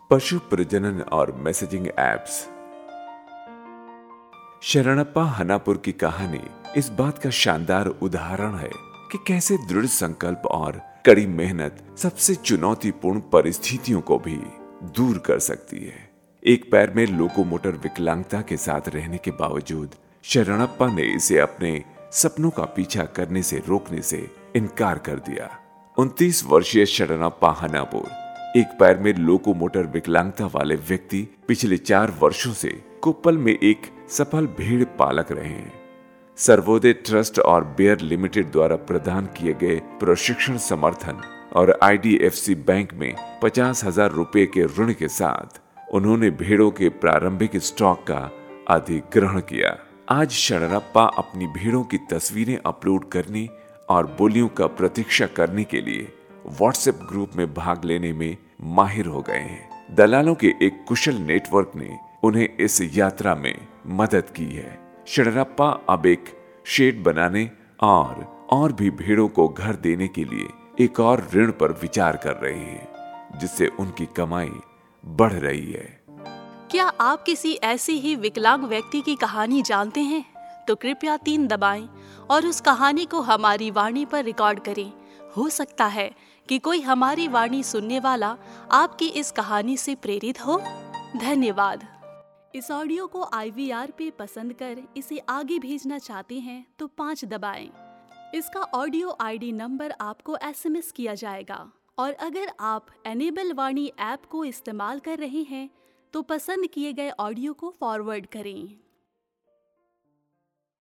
पशु प्रजनन और मैसेजिंग एप्स। शरणप्पा हनापुर की कहानी इस बात का शानदार उदाहरण है कि कैसे दृढ़ संकल्प और कड़ी मेहनत सबसे चुनौतीपूर्ण परिस्थितियों को भी दूर कर सकती है। एक पैर में लोकोमोटर विकलांगता के साथ रहने के बावजूद शरणप्पा ने इसे अपने सपनों का पीछा करने से रोकने से इनकार कर दिया। 29 वर्षीय शरणप्पा हनापुर एक पैर में लोकोमोटर विकलांगता वाले व्यक्ति पिछले 4 वर्षों से कोप्पल में एक सफल भेड़ पालक रहे हैं। सर्वोदय ट्रस्ट और बेयर लिमिटेड द्वारा प्रदान किए गए प्रशिक्षण समर्थन और IDFC बैंक में 50,000 रुपए के ऋण के साथ उन्होंने भेड़ों के प्रारंभिक स्टॉक का अधिग्रहण किया। आज शरणप्पा अपनी भेड़ों की तस्वीरें अपलोड करने और बोलियों का प्रतीक्षा करने के लिए व्हाट्सएप ग्रुप में भाग लेने में माहिर हो गए हैं। दलालों के एक कुशल नेटवर्क ने उन्हें इस यात्रा में मदद की है। शरणप्पा अब एक शेड बनाने और भी भेड़ों को घर देने के लिए एक और ऋण पर विचार कर रहे हैं, जिससे उनकी कमाई बढ़ रही है। क्या आप किसी ऐसे ही विकलांग व्यक्ति की कहानी जानते हैं? तो कृपया 3 दबाएं और उस कहानी को हमारी वाणी पर रिकॉर्ड करें। हो सकता है कि कोई हमारी वाणी सुनने वाला आपकी इस कहानी से प्रेरित हो। धन्यवाद। इस ऑडियो को IVR पे पसंद कर इसे आगे भेजना चाहते हैं तो 5 दबाएं। इसका ऑडियो ID नंबर आपको SMS किया जाएगा। और अगर आप एनेबल वाणी ऐप को इस्तेमाल कर रहे हैं तो पसंद किए गए ऑडियो को फॉरवर्ड करें।